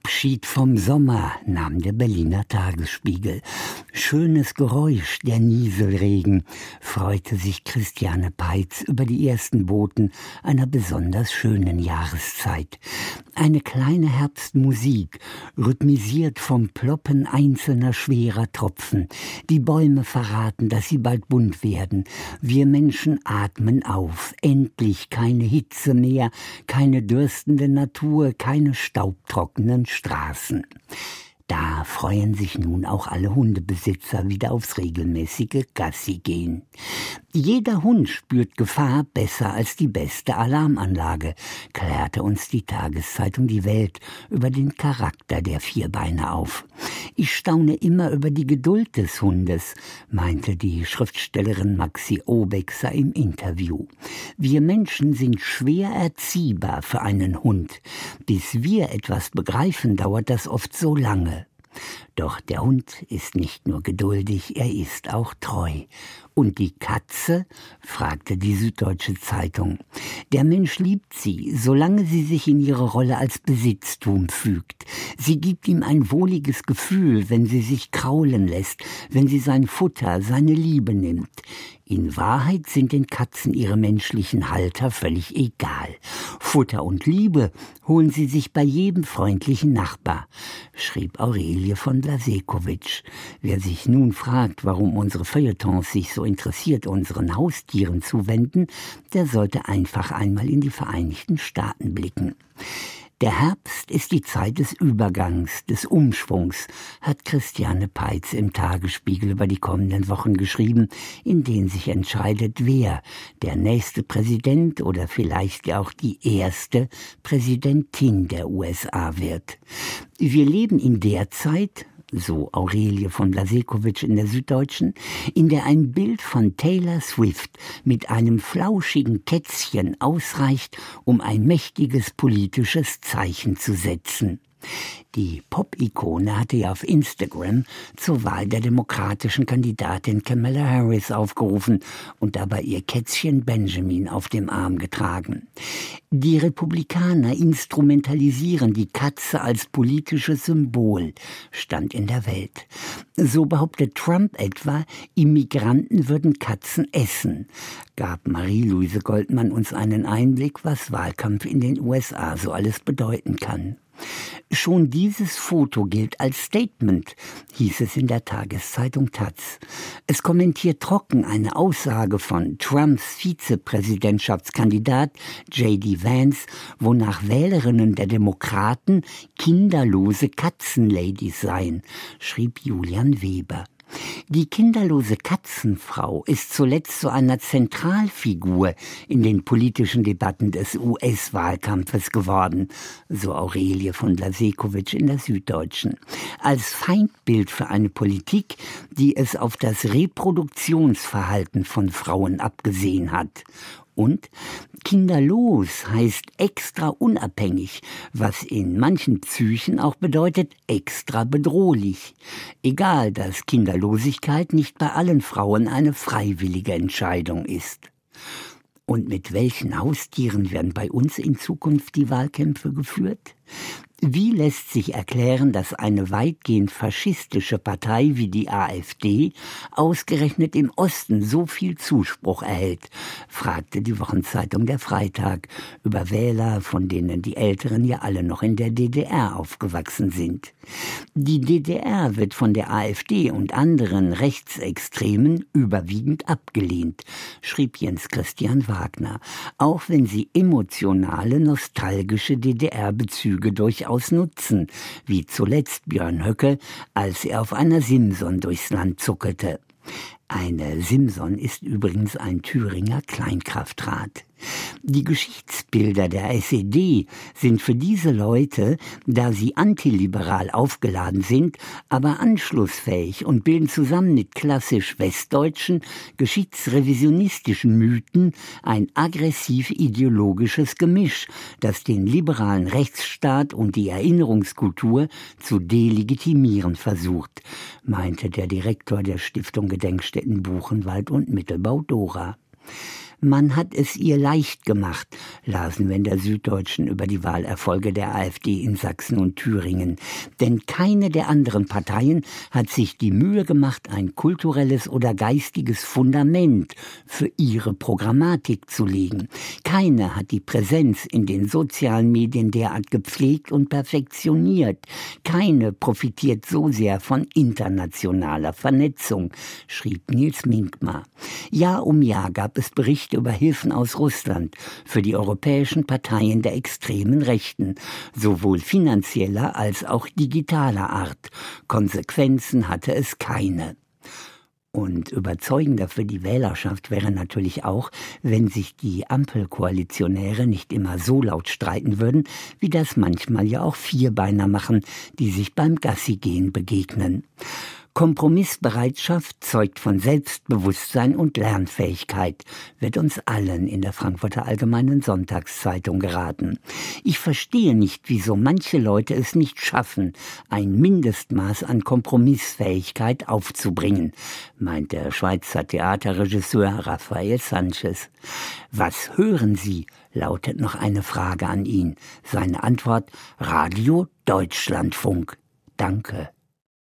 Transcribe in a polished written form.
Abschied vom Sommer, nahm der Berliner Tagesspiegel. Schönes Geräusch, der Nieselregen, freute sich Christiane Peitz über die ersten Boten einer besonders schönen Jahreszeit. Eine kleine Herbstmusik, rhythmisiert vom Ploppen einzelner schwerer Tropfen. Die Bäume verraten, dass sie bald bunt werden. Wir Menschen atmen auf. Endlich keine Hitze mehr, keine dürstende Natur, keine staubtrockenen Straßen. Da freuen sich nun auch alle Hundebesitzer wieder aufs regelmäßige Gassi-Gehen. Jeder Hund spürt Gefahr besser als die beste Alarmanlage, klärte uns die Tageszeitung Die Welt über den Charakter der Vierbeiner auf. Ich staune immer über die Geduld des Hundes, meinte die Schriftstellerin Maxi Obexer im Interview. Wir Menschen sind schwer erziehbar für einen Hund. Bis wir etwas begreifen, dauert das oft so lange. Doch der Hund ist nicht nur geduldig, er ist auch treu. Und die Katze? Fragte die Süddeutsche Zeitung. Der Mensch liebt sie, solange sie sich in ihre Rolle als Besitztum fügt. Sie gibt ihm ein wohliges Gefühl, wenn sie sich kraulen lässt, wenn sie sein Futter, seine Liebe nimmt. In Wahrheit sind den Katzen ihre menschlichen Halter völlig egal. Futter und Liebe holen sie sich bei jedem freundlichen Nachbar, schrieb Aurelie von Blasekowitsch. Wer sich nun fragt, warum unsere Feuilletons sich so interessiert unseren Haustieren zuwenden, der sollte einfach einmal in die Vereinigten Staaten blicken. Der Herbst ist die Zeit des Übergangs, des Umschwungs, hat Christiane Peitz im Tagesspiegel über die kommenden Wochen geschrieben, in denen sich entscheidet, wer der nächste Präsident oder vielleicht auch die erste Präsidentin der USA wird. Wir leben in der Zeit, so Aurelie von Blasekowitsch in der Süddeutschen, in der ein Bild von Taylor Swift mit einem flauschigen Kätzchen ausreicht, um ein mächtiges politisches Zeichen zu setzen. Die Pop-Ikone hatte ja auf Instagram zur Wahl der demokratischen Kandidatin Kamala Harris aufgerufen und dabei ihr Kätzchen Benjamin auf dem Arm getragen. Die Republikaner instrumentalisieren die Katze als politisches Symbol, stand in der Welt. So behauptet Trump etwa, Immigranten würden Katzen essen, gab Marie-Louise Goldmann uns einen Einblick, was Wahlkampf in den USA so alles bedeuten kann. Schon dieses Foto gilt als Statement, hieß es in der Tageszeitung Taz. Es kommentiert trocken eine Aussage von Trumps Vizepräsidentschaftskandidat J.D. Vance, wonach Wählerinnen der Demokraten kinderlose Katzenladies seien, schrieb Julian Weber. Die kinderlose Katzenfrau ist zuletzt zu einer Zentralfigur in den politischen Debatten des US-Wahlkampfes geworden, so Aurelie von Blasekowitsch in der Süddeutschen, als Feindbild für eine Politik, die es auf das Reproduktionsverhalten von Frauen abgesehen hat. Und kinderlos heißt extra unabhängig, was in manchen Psychen auch bedeutet extra bedrohlich. Egal, dass Kinderlosigkeit nicht bei allen Frauen eine freiwillige Entscheidung ist. Und mit welchen Haustieren werden bei uns in Zukunft die Wahlkämpfe geführt? Wie lässt sich erklären, dass eine weitgehend faschistische Partei wie die AfD ausgerechnet im Osten so viel Zuspruch erhält, fragte die Wochenzeitung Der Freitag über Wähler, von denen die Älteren ja alle noch in der DDR aufgewachsen sind. Die DDR wird von der AfD und anderen Rechtsextremen überwiegend abgelehnt, schrieb Jens Christian Wagner, auch wenn sie emotionale, nostalgische DDR-Bezüge durchaus nutzen, wie zuletzt Björn Höcke, als er auf einer Simson durchs Land zuckelte. Eine Simson ist übrigens ein Thüringer Kleinkraftrad. Die Geschichtsbilder der SED sind für diese Leute, da sie antiliberal aufgeladen sind, aber anschlussfähig und bilden zusammen mit klassisch westdeutschen, geschichtsrevisionistischen Mythen ein aggressiv-ideologisches Gemisch, das den liberalen Rechtsstaat und die Erinnerungskultur zu delegitimieren versucht, meinte der Direktor der Stiftung Gedenkstätten Buchenwald und Mittelbau Dora. Man hat es ihr leicht gemacht, lasen wir in der Süddeutschen über die Wahlerfolge der AfD in Sachsen und Thüringen. Denn keine der anderen Parteien hat sich die Mühe gemacht, ein kulturelles oder geistiges Fundament für ihre Programmatik zu legen. Keine hat die Präsenz in den sozialen Medien derart gepflegt und perfektioniert. Keine profitiert so sehr von internationaler Vernetzung, schrieb Nils Minkmar. Jahr um Jahr gab es Berichte über Hilfen aus Russland für die europäischen Parteien der extremen Rechten, sowohl finanzieller als auch digitaler Art. Konsequenzen hatte es keine. Und überzeugender für die Wählerschaft wäre natürlich auch, wenn sich die Ampelkoalitionäre nicht immer so laut streiten würden, wie das manchmal ja auch Vierbeiner machen, die sich beim Gassigehen begegnen. Kompromissbereitschaft zeugt von Selbstbewusstsein und Lernfähigkeit, wird uns allen in der Frankfurter Allgemeinen Sonntagszeitung geraten. Ich verstehe nicht, wieso manche Leute es nicht schaffen, ein Mindestmaß an Kompromissfähigkeit aufzubringen, meint der Schweizer Theaterregisseur Raphael Sanchez. Was hören Sie? Lautet noch eine Frage an ihn. Seine Antwort: Radio Deutschlandfunk. Danke.